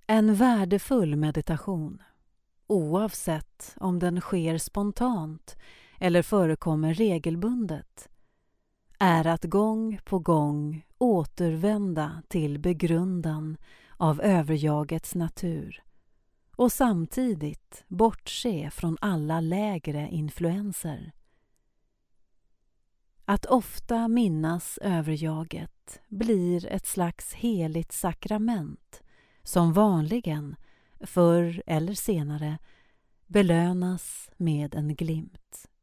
En värdefull meditation, oavsett om den sker spontant eller förekommer regelbundet, är att gång på gång återvända till begrundan av överjagets natur och samtidigt bortse från alla lägre influenser. Att ofta minnas överjaget blir ett slags heligt sakrament som vanligen, förr eller senare, belönas med en glimt.